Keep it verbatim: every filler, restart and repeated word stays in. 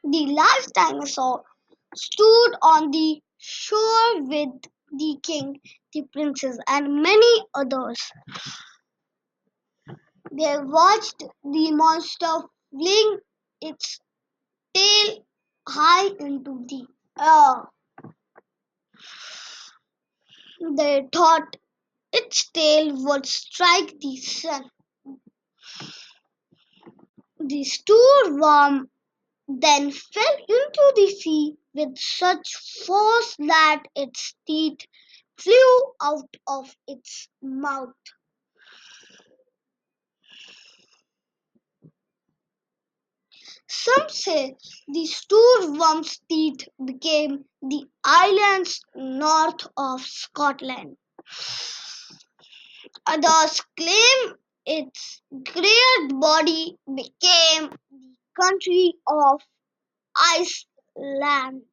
The last dinosaur stood on the shore with the king, the princess, and many others. They watched the monster fling its tail high into the air. They thought its tail would strike the sun. The stoorworm then fell into the sea with such force that its teeth flew out of its mouth. Some say the stoorworm's teeth became the islands north of Scotland. Others claim its great body became the country of Iceland.